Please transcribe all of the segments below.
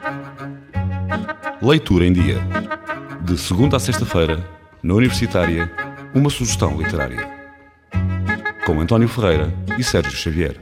Leitura em Dia. De segunda a sexta-feira, na Universitária, uma sugestão literária. Com António Ferreira e Sérgio Xavier.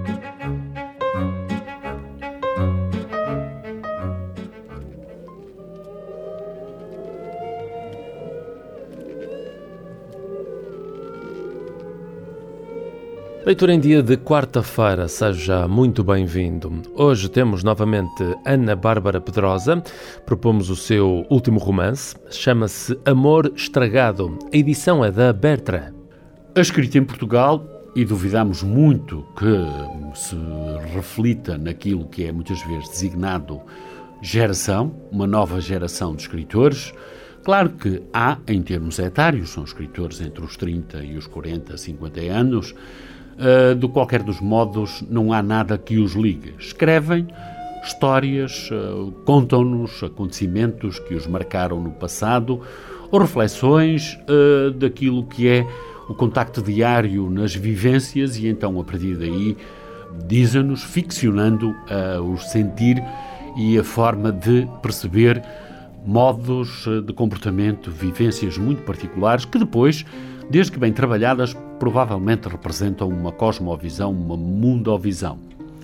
Leitura em Dia de quarta-feira, seja muito bem-vindo. Hoje temos novamente Ana Bárbara Pedrosa, propomos o seu último romance, chama-se Amor Estragado, a edição é da Bertrand. Escrito em Portugal, e duvidamos muito que se reflita naquilo que é muitas vezes designado geração, uma nova geração de escritores. Claro que há, em termos etários, são escritores entre os 30 e os 40, 50 anos. De qualquer dos modos, não há nada que os ligue. Escrevem histórias, contam-nos acontecimentos que os marcaram no passado, ou reflexões daquilo que é o contacto diário nas vivências, e então, a partir daí, dizem-nos, ficcionando o sentir e a forma de perceber modos de comportamento, vivências muito particulares, que depois, desde que bem trabalhadas, provavelmente representam uma cosmovisão, uma mundovisão.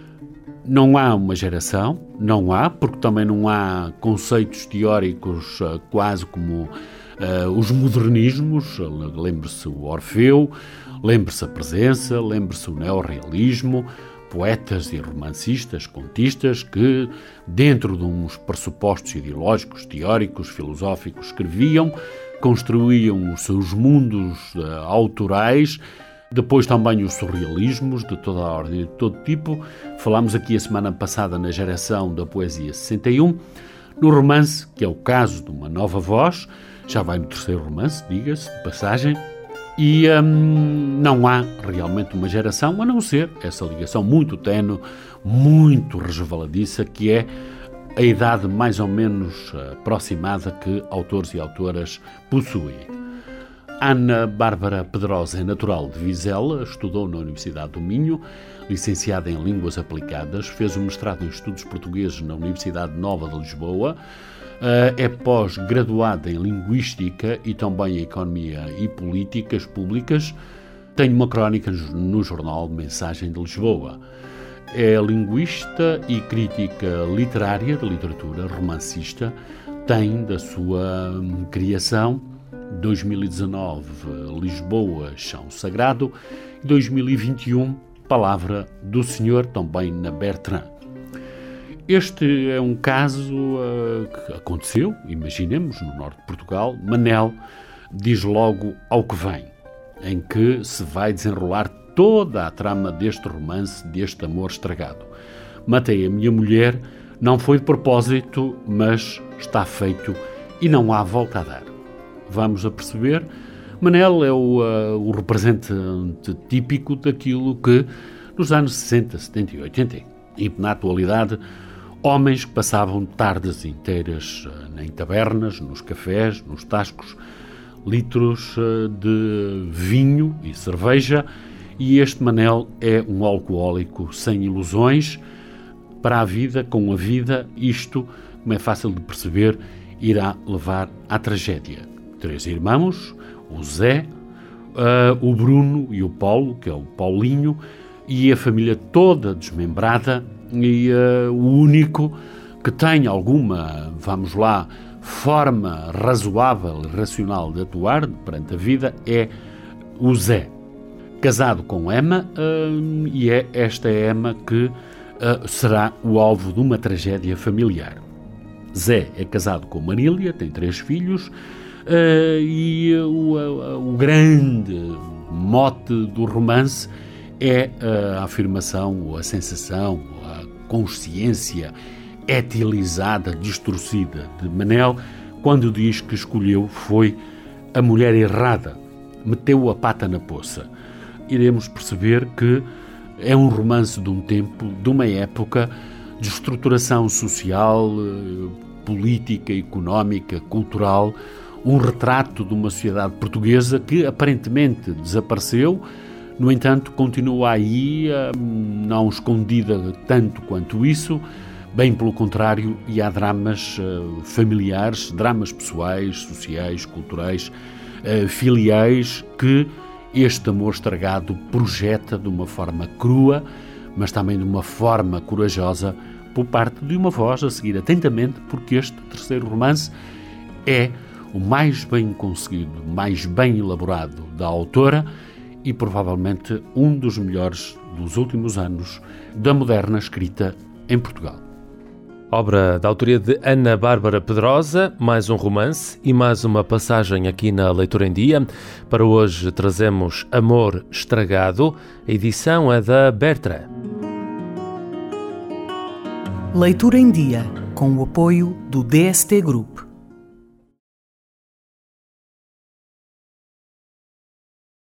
Não há uma geração, não há, porque também não há conceitos teóricos quase como os modernismos. Lembre-se o Orfeu, lembre-se a Presença, lembre-se o neorrealismo, poetas e romancistas, contistas, que, dentro de uns pressupostos ideológicos, teóricos, filosóficos, escreviam, construíam os seus mundos autorais. Depois também os surrealismos de toda a ordem e de todo tipo. Falámos aqui a semana passada na geração da Poesia 61, no romance, que é o caso de uma nova voz, já vai no terceiro romance, diga-se, de passagem, e não há realmente uma geração, a não ser essa ligação muito tenue, muito resvaladiça, que é a idade mais ou menos aproximada que autores e autoras possuem. Ana Bárbara Pedrosa é natural de Vizela, estudou na Universidade do Minho, licenciada em Línguas Aplicadas, fez o mestrado em Estudos Portugueses na Universidade Nova de Lisboa, é pós-graduada em Linguística e também em Economia e Políticas Públicas, tem uma crónica no jornal Mensagem de Lisboa. É linguista e crítica literária de literatura, romancista, tem da sua criação 2019 Lisboa, Chão Sagrado, e 2021 Palavra do Senhor, também na Bertrand. Este é um caso que aconteceu, imaginemos, no norte de Portugal. Manel diz logo ao que vem, em que se vai desenrolar toda a trama deste romance, deste amor estragado. Matei a minha mulher, não foi de propósito, mas está feito e não há volta a dar. Vamos a perceber, Manel é o representante típico daquilo que, nos anos 60, 70 e 80, e na atualidade, homens que passavam tardes inteiras em tabernas, nos cafés, nos tascos, litros de vinho e cerveja. E este Manel é um alcoólico sem ilusões para a vida, com a vida. Isto, como é fácil de perceber, irá levar à tragédia. 3 irmãos, o Zé, o Bruno e o Paulo, que é o Paulinho, e a família toda desmembrada, e o único que tem alguma, vamos lá, forma razoável e racional de atuar perante a vida é o Zé. Casado com Emma, e é esta Emma que será o alvo de uma tragédia familiar. Zé é casado com Marília, tem 3 filhos, e o grande mote do romance é a afirmação, a sensação, a consciência etilizada, distorcida de Manel, quando diz que escolheu foi a mulher errada, meteu a pata na poça. Iremos perceber que é um romance de um tempo, de uma época de estruturação social, política, económica, cultural, um retrato de uma sociedade portuguesa que aparentemente desapareceu, no entanto continua aí, não escondida tanto quanto isso, Bem pelo contrário, e há dramas familiares, dramas pessoais, sociais, culturais, filiais, que este amor estragado projeta de uma forma crua, mas também de uma forma corajosa, por parte de uma voz a seguir atentamente, porque este terceiro romance é o mais bem conseguido, mais bem elaborado da autora e provavelmente um dos melhores dos últimos anos da moderna escrita em Portugal. Obra da autoria de Ana Bárbara Pedrosa, mais um romance e mais uma passagem aqui na Leitura em Dia. Para hoje trazemos Amor Estragado, a edição é da Bertrand. Leitura em Dia, com o apoio do DST Group.